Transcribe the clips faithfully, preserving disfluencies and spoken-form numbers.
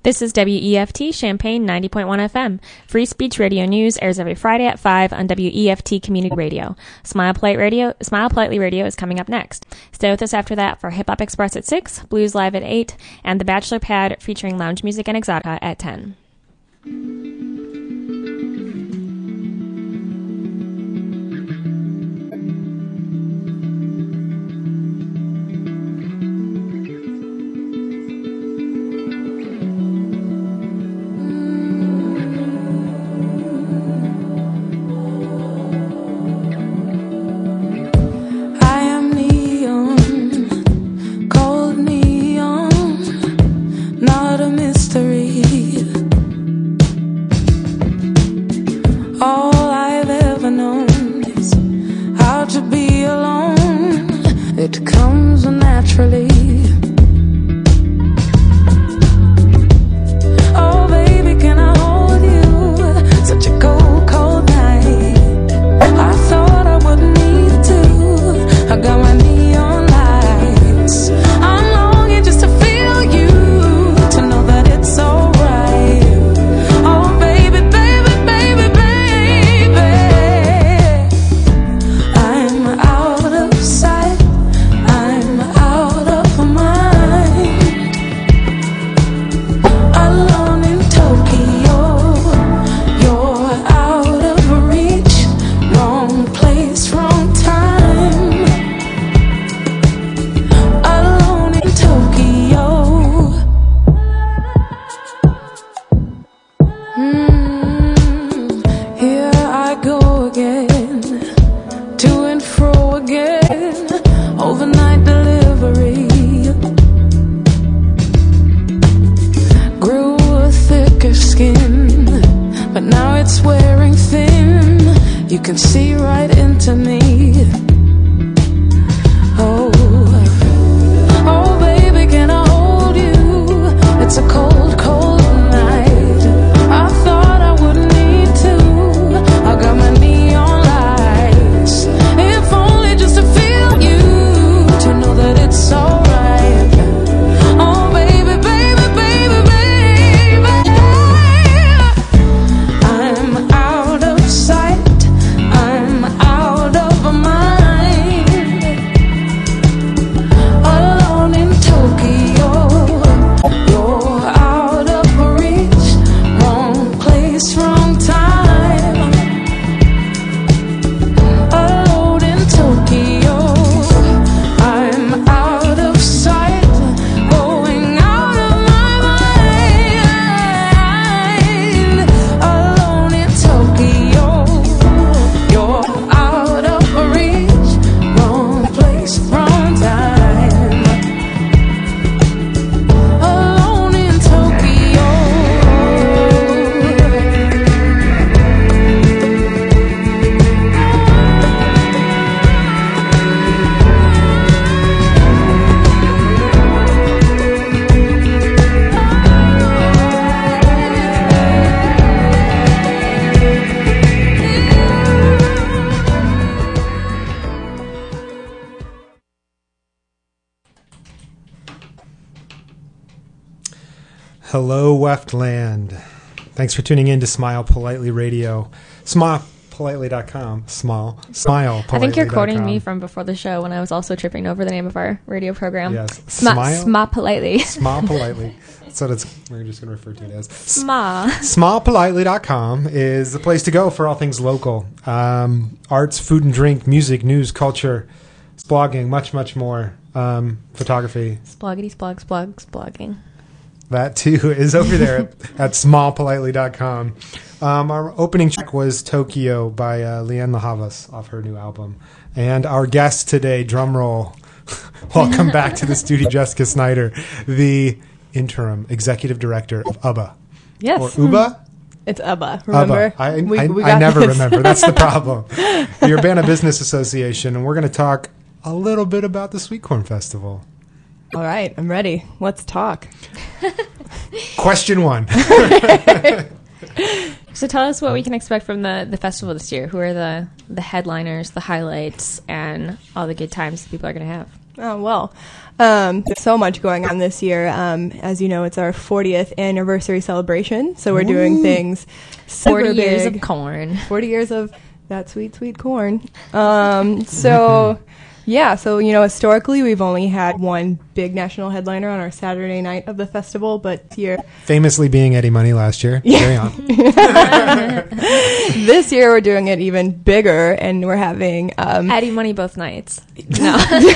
This is W E F T Champaign ninety point one F M. Free Speech Radio News airs every Friday at five on W E F T Community Radio. Smile Polite Radio, Smile Politely Radio is coming up next. Stay with us after that for Hip Hop Express at six, Blues Live at eight, and The Bachelor Pad featuring lounge music and exotica at ten. It comes naturally. Oh, baby, can I hold you? Such a cold, cold night. I thought I wouldn't need to. I got my neon lights. I'm longing just to feel you, to know that it's alright. Oh, baby, baby, baby, baby. I'm out of sight. I'm out of mind. Alone in Tokyo, you're out of reach. Wrong place, wrong time. Alone in Tokyo. Mm, here I go again, to and fro again. Overnight delivery grew a thicker skin, but now it's wearing thin. You can see right into me. Oh, oh, baby, can I hold you? It's a cold, cold night. I thought I wouldn't need to. I got my neon lights. If only just to feel you, to know that it's alright. Oh, baby, baby, baby, baby. I'm out of sight. I'm out of mind. Alone in Tokyo, you're out of reach. Wrong place, wrong time. Alone in Tokyo, I'm out of sight, going out of my mind. Alone in Tokyo, you're out of reach. Wrong place, wrong time. Alone in Tokyo. Hello, Weftland. Thanks for tuning in to Smile Politely Radio. smile politely dot com. Small. Smile politely. I think you're quoting me from before the show when I was also tripping over the name of our radio program. Yes. Sma- Smile. Sma Politely. Smile Politely. So that's, we're just going to refer to it as. Sma. small politely dot com is the place to go for all things local. Um, arts, food and drink, music, news, culture, blogging, much, much more. Um, photography. Sploggity, splog, splog, splogging. That too is over there at, at small politely dot com. Um, our opening track was Tokyo by uh, Liane La Havas off her new album. And our guest today, drum roll, welcome back to the studio, Jessica Snyder, the interim executive director of U B A. Yes. Or U B A? It's U B A, remember? U B A. I, we, I, we I got never this. remember. That's the problem. The Urbana Business Association, and we're going to talk a little bit about the Sweet Corn Festival. All right, I'm ready. Let's talk. Question one. So tell us what we can expect from the, the festival this year. Who are the, the headliners, the highlights, and all the good times people are going to have? Oh, well, um, there's so much going on this year. Um, as you know, it's our fortieth anniversary celebration, so we're doing Ooh. things super forty years big. of corn. forty years of that sweet, sweet corn. Um, so, yeah, so, you know, historically, we've only had one big national headliner on our Saturday night of the festival, but this year, Famously being Eddie Money last year. Carry on. this year we're doing it even bigger, and we're having... Um, Eddie Money both nights. No.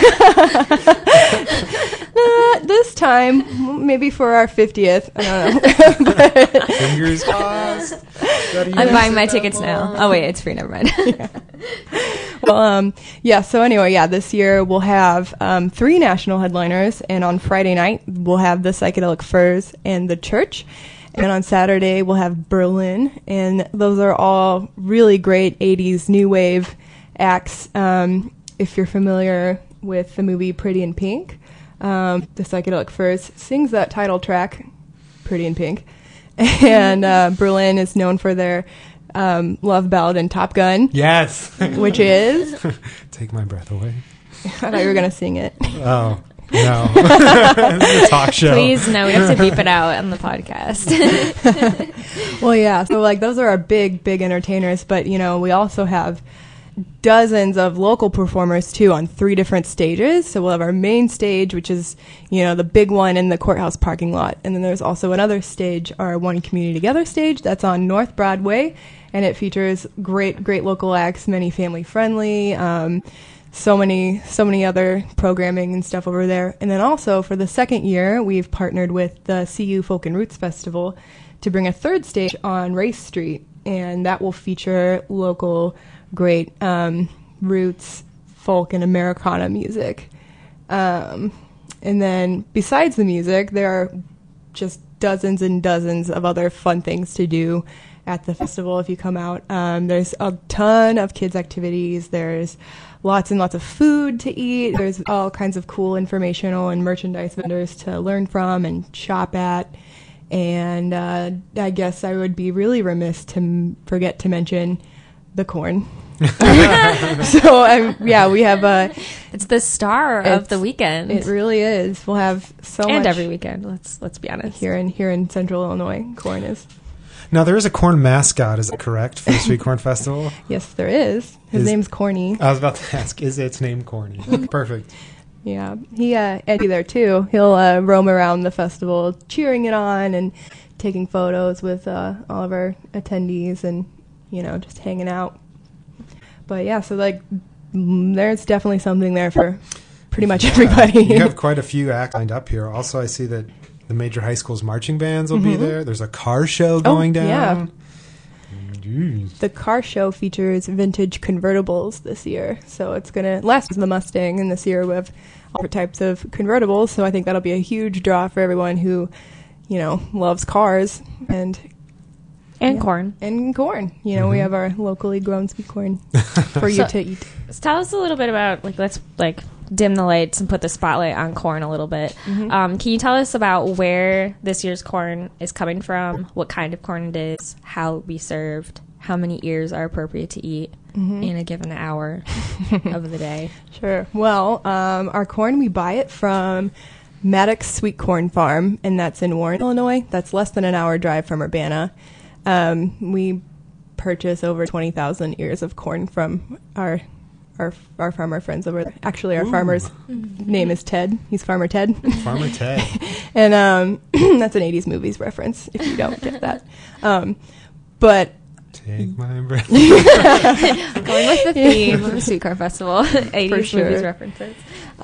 uh, this time, maybe for our fiftieth. I don't know. But, Fingers crossed. I'm buying my tickets now. Oh, wait, it's free. Never mind. well, um, yeah, so anyway, yeah, this year we'll have um, three national headliners, and on Friday night we'll have the Psychedelic Furs and the Church, and on Saturday we'll have Berlin, and those are all really great eighties new wave acts. Um, if you're familiar with the movie Pretty in Pink, um, the Psychedelic Furs sings that title track, Pretty in Pink, and uh, Berlin is known for their um, love ballad in Top Gun. Yes. Which is? Take my breath away. I thought you were going to sing it. Oh, no. This is a talk show. Please, no, we have to beep it out on the podcast. Well, yeah, so like those are our big, big entertainers, but you know, we also have dozens of local performers too on three different stages. So we'll have our main stage, which is, you know, the big one in the courthouse parking lot. And then there's also another stage, our One Community Together stage, that's on North Broadway. And it features great, great local acts, many family friendly, um, so many, so many other programming and stuff over there. And then also for the second year, we've partnered with the C U Folk and Roots Festival to bring a third stage on Race Street. And that will feature local great um, roots, folk, and Americana music. Um, and then besides the music, there are just dozens and dozens of other fun things to do at the festival if you come out. Um, there's a ton of kids' activities. There's lots and lots of food to eat. There's all kinds of cool informational and merchandise vendors to learn from and shop at. And uh, I guess I would be really remiss to m- forget to mention the corn. so um, yeah, we have a. It's the star of the weekend. It really is. We'll have so and much every weekend. Let's let's be honest. here in here in Central Illinois. Corn is. Now, there is a corn mascot, is that correct, for the Sweet Corn Festival? Yes, there is. His Is- name's Corny. I was about to ask, is its name Corny? Perfect. Yeah, he uh, Eddie there too. He'll uh, roam around the festival, cheering it on and taking photos with uh, all of our attendees, and you know, just hanging out. But yeah, so like, mm, there's definitely something there for pretty much everybody. You have quite a few acts lined up here. Also, I see that the major high schools marching bands will be there. There's a car show going Oh, yeah. down. Jeez. The car show features vintage convertibles this year. So it's going to, last was the Mustang, and this year we have all types of convertibles. So I think that'll be a huge draw for everyone who, you know, loves cars and And yeah. corn. and corn. You know, we have our locally grown sweet corn for you So- to eat. So tell us a little bit about, like, let's like dim the lights and put the spotlight on corn a little bit. Um, can you tell us about where this year's corn is coming from, what kind of corn it is, how it be served, how many ears are appropriate to eat in a given hour of the day? Sure. Well, um, our corn, we buy it from Maddox Sweet Corn Farm, and that's in Warren, Illinois. That's less than an hour drive from Urbana. Um, we purchase over twenty thousand ears of corn from our our our farmer friends over there. Actually, our Ooh. farmer's name is Ted. He's Farmer Ted. Farmer Ted. And um, that's an eighties movies reference, if you don't get that. Um, but Take my breath. Going with the theme of the Sweet Corn Festival, eighties sure. movies references.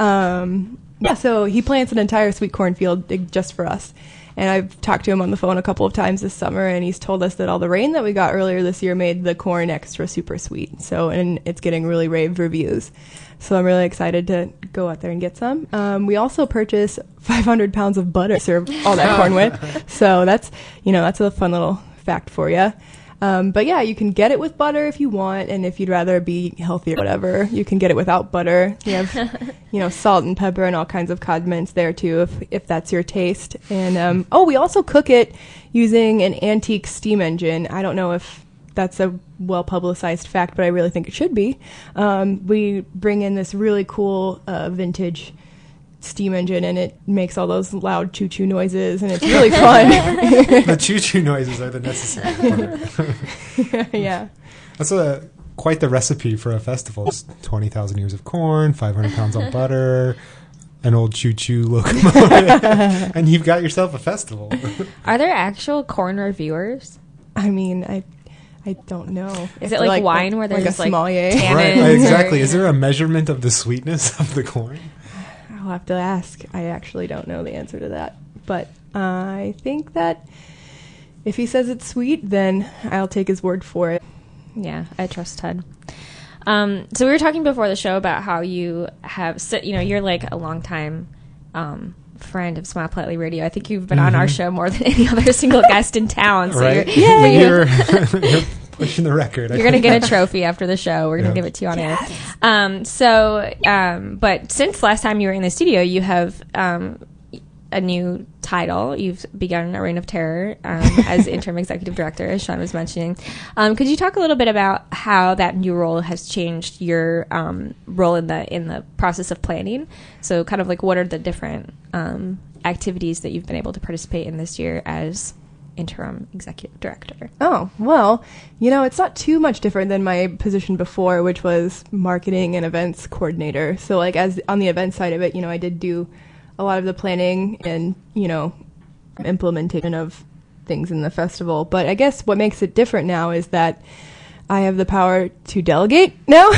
Um, yeah, so he plants an entire sweet corn field uh, just for us. And I've talked to him on the phone a couple of times this summer, and he's told us that all the rain that we got earlier this year made the corn extra super sweet. So, and it's getting really rave reviews. So I'm really excited to go out there and get some. Um, we also purchase five hundred pounds of butter to serve all that corn with. So that's, you know, that's a fun little fact for you. Um, but yeah, you can get it with butter if you want, and if you'd rather be healthy or whatever, you can get it without butter. We have, you know, salt and pepper and all kinds of condiments there too, if if that's your taste. And um, oh, we also cook it using an antique steam engine. I don't know if that's a well publicized fact, but I really think it should be. Um, we bring in this really cool uh, vintage steam engine, and it makes all those loud choo-choo noises, and it's really fun. The choo-choo noises are the necessary part. Yeah. That's a quite the recipe for a festival. It's twenty thousand ears of corn, five hundred pounds of butter, an old choo-choo locomotive, and you've got yourself a festival. Are there actual corn reviewers? I mean, I I don't know. Is it like, wine where like there's a like sommelier? tannins? Right, exactly. Is there a measurement of the sweetness of the corn? I'll have to ask. I actually don't know the answer to that. But uh, I think that if he says it's sweet, then I'll take his word for it. Yeah, I trust Ted. Um, so we were talking before the show about how you have, so, you know, you're like a long time um, friend of Smile Politely Radio. I think you've been mm-hmm. on our show more than any other single guest in town. So right? you're, yeah, you're, you're pushing the record. You're going to get a trophy after the show. We're going to yeah. give it to you on yes. air. Um, so, um, but since last time you were in the studio, you have um, a new title. You've begun a reign of terror um, as interim executive director, as Sean was mentioning. Um, could you talk a little bit about how that new role has changed your um, role in the in the process of planning? So, kind of like, what are the different um, activities that you've been able to participate in this year as interim executive director? Oh, well, you know, it's not too much different than my position before, which was marketing and events coordinator. So, like, as on the event side of it, you know, I did do a lot of the planning and, you know, implementation of things in the festival. But I guess what makes it different now is that I have the power to delegate now.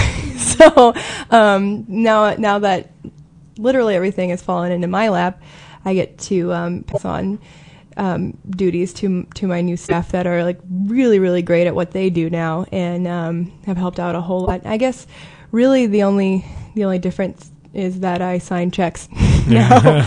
so um, now, now that literally everything has fallen into my lap, I get to um, pass on um, duties to to my new staff that are like really, really great at what they do now, and um, have helped out a whole lot. I guess really the only the only difference is that I sign checks now.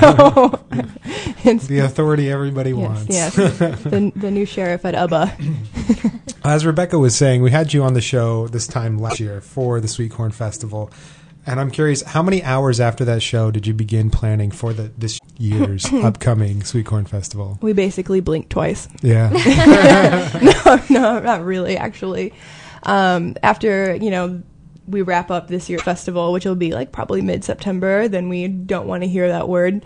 So it's the authority everybody yes, wants. Yes, the, the new sheriff at U B A. As Rebecca was saying, we had you on the show this time last year for the Sweet Corn Festival. And I'm curious, how many hours after that show did you begin planning for the this year's upcoming Sweet Corn Festival? We basically blinked twice. Yeah. no, no, not really, actually. Um, after, you know, we wrap up this year's festival, which will be like probably mid-September, then we don't want to hear that word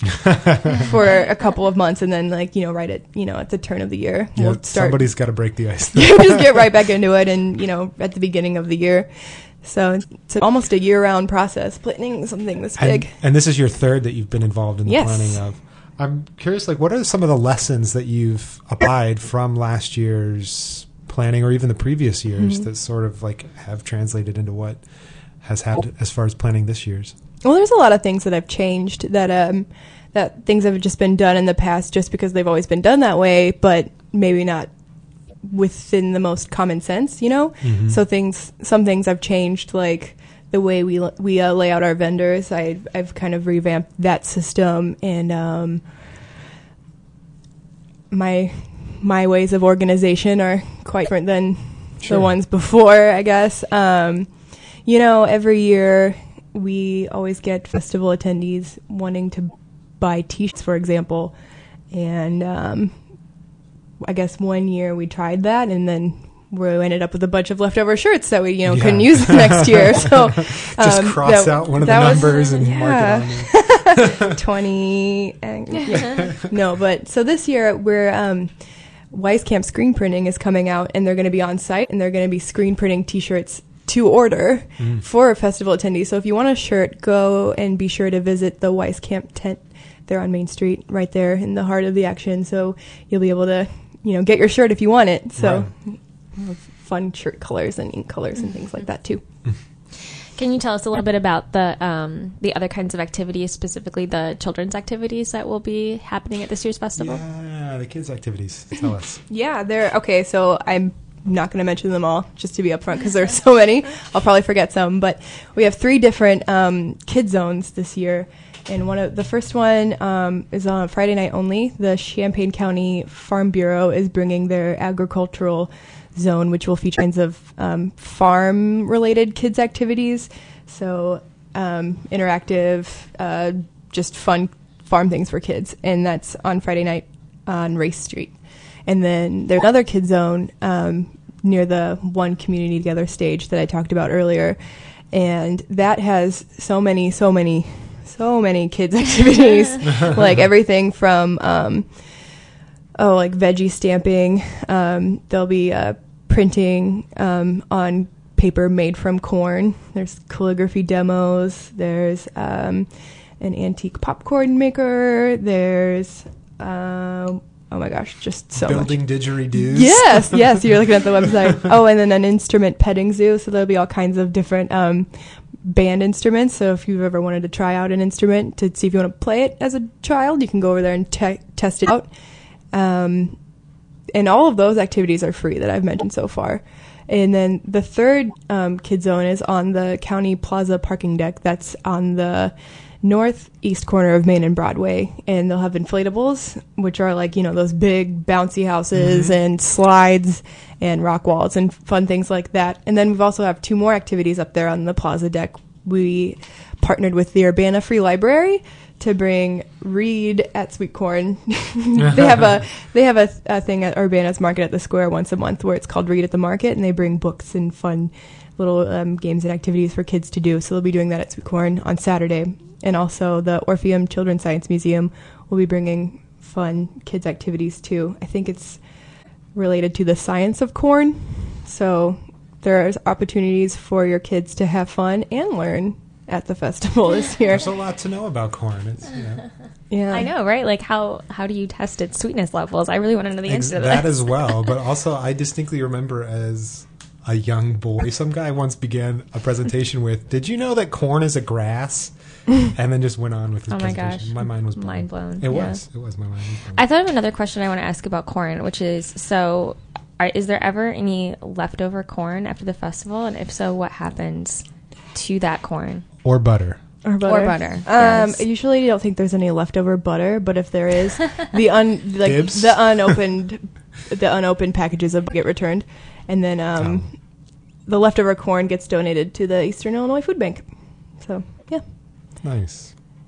for a couple of months, and then like, you know, right at, you know, at the turn of the year, yeah, we'll start. Somebody's got to break the ice. Just get right back into it, and, you know, at the beginning of the year. So it's, it's almost a year-round process, planning something this big. And, and this is your third that you've been involved in the yes. planning of. I'm curious, like, what are some of the lessons that you've applied from last year's planning, or even the previous years, mm-hmm. that sort of like have translated into what has happened as far as planning this year's? Well, there's a lot of things that have changed, that um, that things have just been done in the past just because they've always been done that way, but maybe not within the most common sense, you know? Mm-hmm. So things, some things have changed, like the way we we uh, lay out our vendors. I, I've kind of revamped that system, and um, my my ways of organization are quite different than sure. the ones before, I guess. Um, you know, every year we always get festival attendees wanting to buy T-shirts, for example, and um, I guess one year we tried that, and then we ended up with a bunch of leftover shirts that we, you know, yeah. couldn't use the next year. So um, just cross that, out one of the numbers was, and yeah. mark it on there. twenty. And, yeah. No, but so this year we're um, Weisskamp Screen Printing is coming out, and they're going to be on site, and they're going to be screen printing T-shirts to order mm. for festival attendees. So if you want a shirt, go and be sure to visit the Weisskamp tent. They're on Main Street, right there in the heart of the action. So you'll be able to, you know, get your shirt if you want it. So right. fun shirt colors and ink colors and things like that too. Can you tell us a little bit about the um, the other kinds of activities, specifically the children's activities that will be happening at this year's festival? Yeah, the kids' activities. Tell us. Yeah, they're okay. So I'm not going to mention them all, just to be upfront, because there's so many. I'll probably forget some, but we have three different um, kid zones this year. And one of the first one um, is on Friday night only. The Champaign County Farm Bureau is bringing their agricultural zone, which will feature kinds of um, farm-related kids activities. So um, interactive, uh, just fun farm things for kids. And that's on Friday night on Race Street. And then there's another kid zone um, near the One Community Together stage that I talked about earlier. And that has so many, so many so many kids activities, like everything from um, oh, like veggie stamping. Um, there'll be uh, printing um, on paper made from corn. There's calligraphy demos. There's um, an antique popcorn maker. There's uh, oh my gosh, just so Building much. didgeridoos. Yes, yes, you're looking at the website. Oh, and then an instrument petting zoo. So there'll be all kinds of different um, band instruments. So if you've ever wanted to try out an instrument to see if you want to play it as a child, you can go over there and te- test it out. Um, and all of those activities are free that I've mentioned so far. And then the third um, kid zone is on the County Plaza parking deck. That's on the northeast corner of Main and Broadway, and they'll have inflatables, which are like, you know, those big bouncy houses mm-hmm. and slides and rock walls and fun things like that. And then we've also have two more activities up there on the Plaza deck. We partnered with the Urbana Free Library to bring Read at Sweet Corn. they have a they have a, a thing at Urbana's Market at the Square once a month where it's called Read at the Market, and they bring books and fun little um, games and activities for kids to do. So they'll be doing that at Sweet Corn on Saturday. And also the Orpheum Children's Science Museum will be bringing fun kids activities too. I think it's related to the science of corn. So there's opportunities for your kids to have fun and learn at the festival this year. There's a lot to know about corn. It's, you know. Yeah, I know, right? Like how how do you test its sweetness levels? I really want to know the answer to that that. as well. But also, I distinctly remember as a young boy, some guy once began a presentation with, "Did you know that corn is a grass?" And then just went on with his oh my presentation. gosh, My mind was blown. mind blown. It yeah. was. It was. My mind was blown. I thought of another question I want to ask about corn, which is so: are, is there ever any leftover corn after the festival? And if so, what happens to that corn? Or butter. Or butter. Or butter. Um, yes. Usually, you don't think there's any leftover butter, but if there is, the un like Dibs? the unopened the unopened packages of get returned, and then um, Oh. the leftover corn gets donated to the Eastern Illinois Food Bank. So yeah. Nice.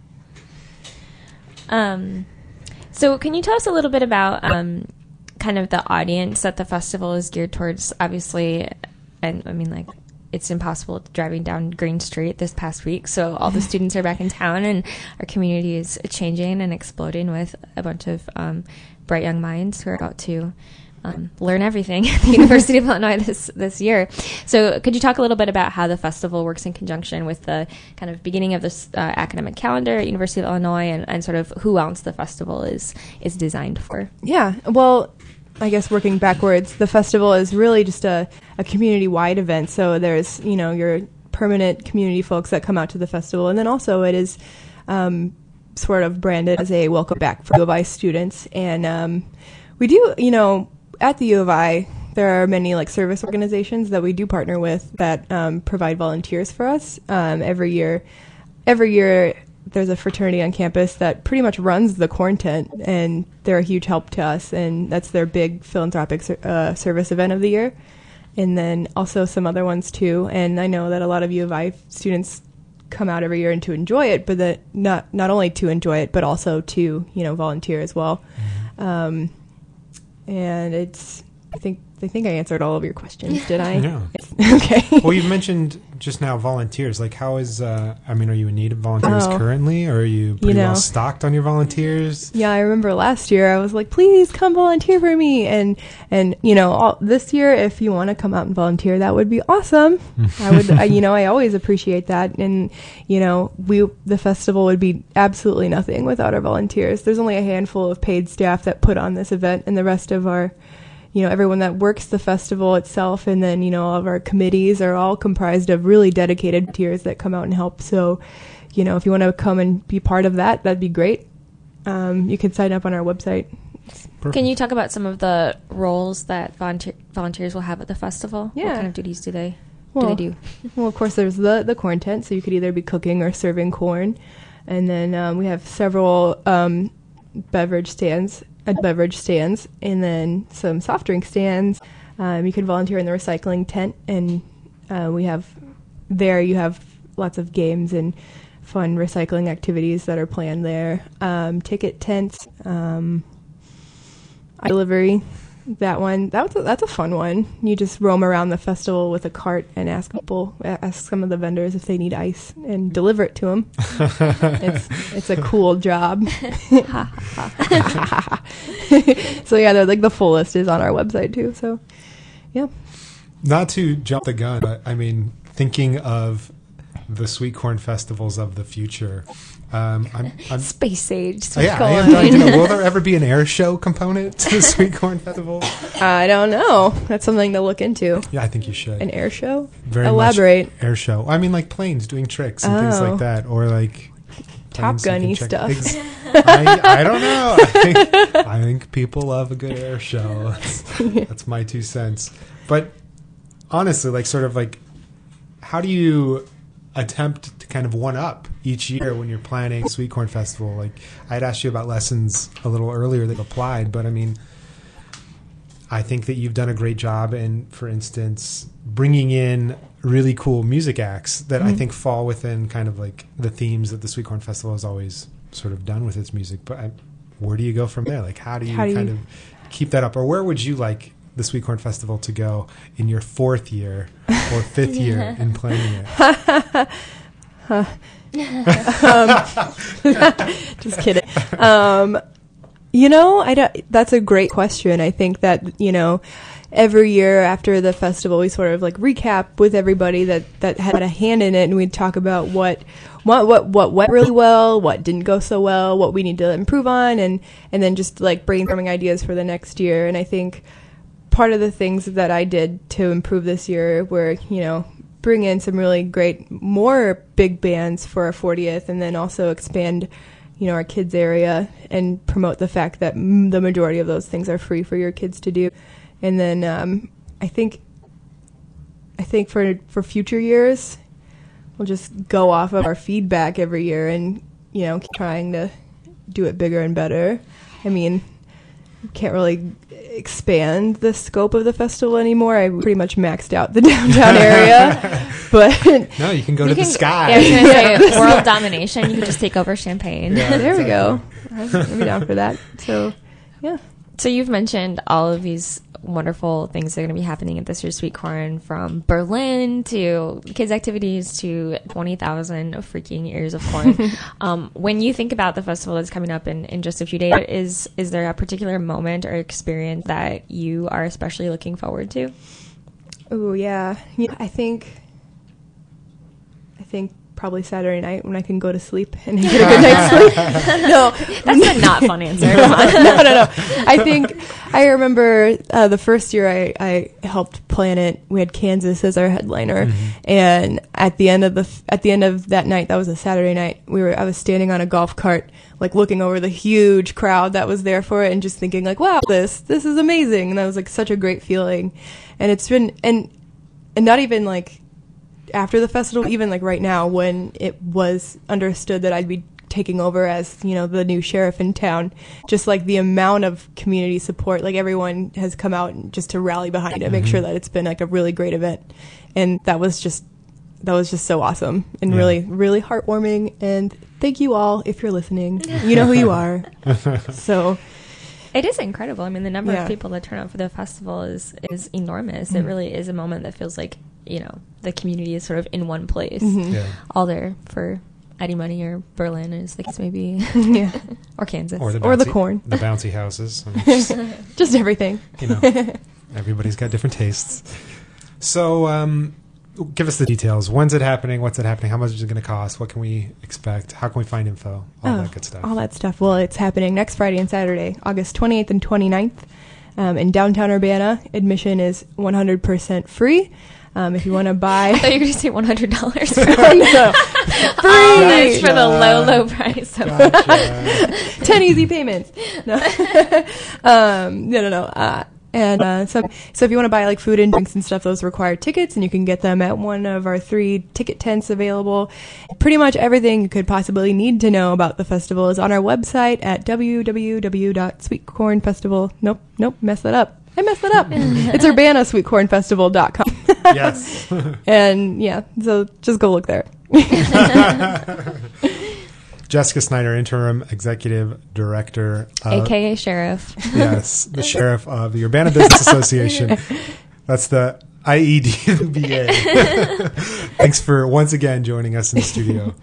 Um, so can you tell us a little bit about um, kind of the audience that the festival is geared towards? Obviously, and I mean, like, it's impossible driving down Green Street this past week, so all the students are back in town, and our community is changing and exploding with a bunch of um, bright young minds who are about to um, learn everything at the University of Illinois this this year. So could you talk a little bit about how the festival works in conjunction with the kind of beginning of this uh, academic calendar at University of Illinois, and, and sort of who else the festival is is designed for? Yeah, well, I guess working backwards, the festival is really just a, a community-wide event. So there's, you know, your permanent community folks that come out to the festival. And then also it is um, sort of branded as a welcome back for U of I students. And um, we do, you know, at the U of I, there are many like service organizations that we do partner with that um, provide volunteers for us um, every year. Every year, there's a fraternity on campus that pretty much runs the corn tent, and they're a huge help to us, and that's their big philanthropic ser- uh, service event of the year. And then also some other ones too. And I know that a lot of U of I students come out every year and to enjoy it, but that not not only to enjoy it, but also to, you know, volunteer as well. Mm-hmm. Um, and it's, I think, I think I answered all of your questions. Did I? Yeah. Okay. Well, you mentioned just now volunteers. Like, how is, uh, I mean, are you in need of volunteers Oh. currently, or are you pretty You know. well stocked on your volunteers? Yeah, I remember last year I was like, please come volunteer for me. And, and you know, all, this year, if you want to come out and volunteer, that would be awesome. I would, I, you know, I always appreciate that. And, you know, we, the festival would be absolutely nothing without our volunteers. There's only a handful of paid staff that put on this event, and the rest of our, you know, everyone that works the festival itself, and then, you know, all of our committees are all comprised of really dedicated volunteers that come out and help. So, you know, if you want to come and be part of that, that'd be great. Um, you can sign up on our website. Perfect. Can you talk about some of the roles that volunteer- volunteers will have at the festival? Yeah. What kind of duties do they Well, do? They do? Well, of course, there's the, the corn tent, so you could either be cooking or serving corn. And then um, we have several um, beverage stands, uh, beverage stands, and then some soft drink stands. Um, you can volunteer in the recycling tent, and uh, we have there you have lots of games and fun recycling activities that are planned there. Um, ticket tents, um, delivery. that one. That was a, that's a fun one. You just roam around the festival with a cart and ask people, ask some of the vendors if they need ice and deliver it to them. it's it's a cool job. So yeah, they're like the full list is on our website too. So yeah. Not to jump the gun, but I mean, thinking of the Sweet Corn festivals of the future. Um, I'm, I'm, Space age. oh, yeah, I am dying to know, will there ever be an air show component to the Sweet Corn Festival? I don't know. That's something to look into. Yeah, I think you should. An air show? Very Elaborate. much air show. I mean, like planes doing tricks and things Oh. like that, or like Top planes you can Gun-y check- stuff. Ex- I, I don't know. I think, I think people love a good air show. That's, that's my two cents. But honestly, like sort of like, how do you attempt to kind of one up each year when you're planning Sweet Corn Festival? Like, I'd asked you about lessons a little earlier that applied, but I mean, I think that you've done a great job in, for instance, bringing in really cool music acts that Mm-hmm. I think fall within kind of like the themes that the Sweet Corn Festival has always sort of done with its music. But I, where do you go from there? Like, how do you How do kind you- of keep that up? Or where would you like the Sweet Corn Festival to go in your fourth year or fifth year in planning it? Just kidding. Um, you know, I don't, that's a great question. I think that, you know, every year after the festival, we sort of like recap with everybody that, that had a hand in it, and we'd talk about what, what, what, what went really well, what didn't go so well, what we need to improve on, and, and then just like brainstorming ideas for the next year. And I think part of the things that I did to improve this year were, you know, bring in some really great, more big bands for our fortieth, and then also expand, you know, our kids area and promote the fact that mm, the majority of those things are free for your kids to do. And then um, I think, I think for for future years, we'll just go off of our feedback every year and, you know, keep trying to do it bigger and better. I mean, can't really expand the scope of the festival anymore. I pretty much maxed out the downtown area, but No, you can go You to can- the sky. Yeah, I was gonna say, world domination. You can just take over Champaign. Yeah. there we go. I'd be down for that. So, yeah. So you've mentioned all of these wonderful things that are going to be happening at this year's Sweet Corn, from Berlin to kids' activities to twenty thousand freaking ears of corn. um, when you think about the festival that's coming up in, in just a few days, is is there a particular moment or experience that you are especially looking forward to? Oh yeah. Yeah. I think. I think probably Saturday night when I can go to sleep and get a good night's sleep. No, That's a not fun answer. Come on. no, no, no. I think I remember uh, the first year I, I helped plan it. We had Kansas as our headliner, and at the end of the f- at the end of that night, that was a Saturday night. We were I was standing on a golf cart, like looking over the huge crowd that was there for it, and just thinking like, wow, this this is amazing, and that was like such a great feeling. And it's been and and not even like after the festival, even like right now, when it was understood that I'd be taking over as, you know, the new sheriff in town, just like the amount of community support, like everyone has come out and just to rally behind it, make sure that it's been like a really great event. And that was just, that was just so awesome and Yeah. really, really heartwarming. And thank you all if you're listening. You know who you are. So It is incredible. I mean, the number Yeah. of people that turn out for the festival is is enormous. It really is a moment that feels like, you know, the community is sort of in one place, Yeah. all there for Eddie Money or Berlin, as the case may be, yeah, or Kansas. Or the, Or the bouncy- corn. The bouncy houses. I mean, just, just everything. you know, everybody's got different tastes. So, um, give us the details. When's it happening? What's it happening? How much is it going to cost? What can we expect? How can we find info? All Oh, that good stuff. All that stuff. Well, it's happening next Friday and Saturday, August twenty-eighth and twenty-ninth, um, in downtown Urbana. Admission is one hundred percent free. Um, if you want to I buy, thought you were going to say one hundred dollars for, no, free for the Gotcha. low, low price. Of Gotcha. ten easy payments. No, um, no, no, no. Uh, and uh, so, so if you want to buy like food and drinks and stuff, those require tickets, and you can get them at one of our three ticket tents available. Pretty much everything you could possibly need to know about the festival is on our website at w w w dot sweet corn festival. Nope, nope, messed that up. I messed that up. It's urbana sweet corn festival dot com. Yes. And yeah, so just go look there. Jessica Snyder, Interim Executive Director. Of, A K A Sheriff. Yes, the Sheriff of the Urbana Business Association. That's the I E D M B A. Thanks for once again joining us in the studio.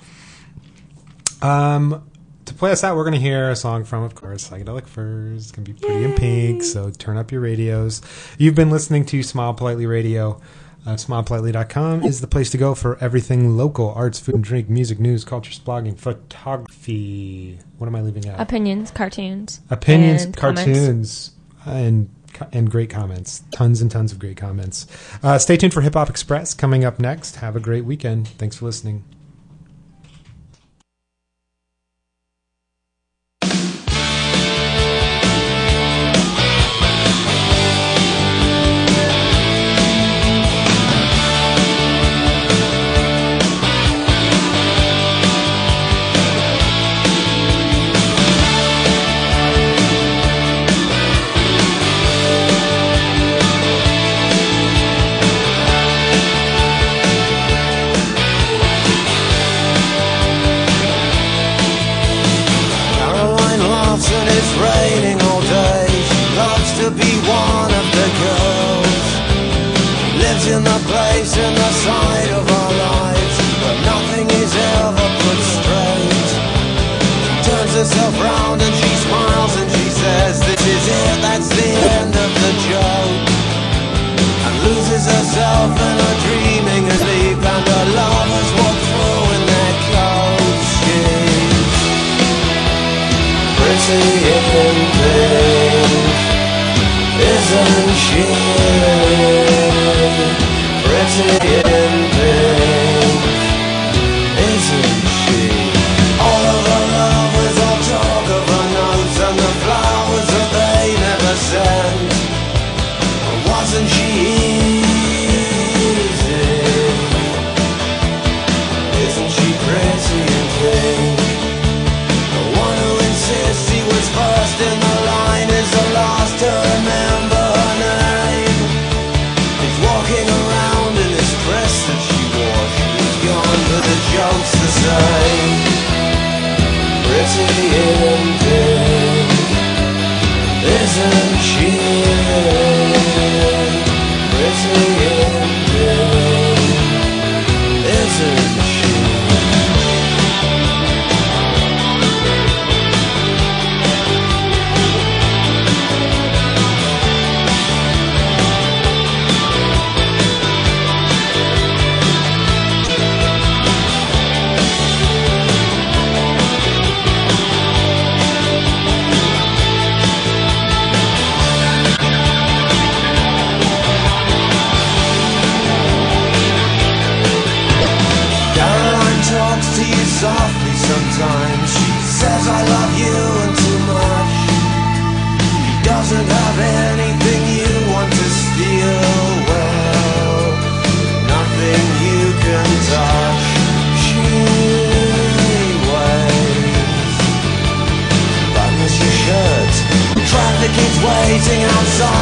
Um, to play us out, we're going to hear a song from, of course, Psychedelic Furs. It's going to be Pretty in Pink, so turn up your radios. You've been listening to Smile Politely Radio. Uh, smile politely dot com is the place to go for everything local: arts, food and drink, music, news, culture, blogging, photography. What am I leaving out? Opinions, cartoons. Opinions, and cartoons, and and great comments. Tons and tons of great comments. Uh, stay tuned for Hip Hop Express coming up next. Have a great weekend. Thanks for listening. In the place, in the side of our lives, but nothing is ever put straight. Turns herself round and she smiles and she says, this is it, that's the end of the joke. And loses herself in her dreaming and sleep, and her lovers walk through in their coats. She's pretty in pink, isn't she? Pretty in pink, isn't she? All of her love was all talk of her notes and the flowers that they never sent. Wasn't she easy? Isn't she pretty in pink? The one who insists he was first in the line is the last to remember her name. He's walking around in this dress that she wore. She was gone, but the joke's the same. Pretty in pink, isn't she? Pretty in pink, isn't she? Softly sometimes she says I love you and too much. She doesn't have anything you want to steal. Well, nothing you can touch. She waits, buttons your shirt. Traffic is waiting outside.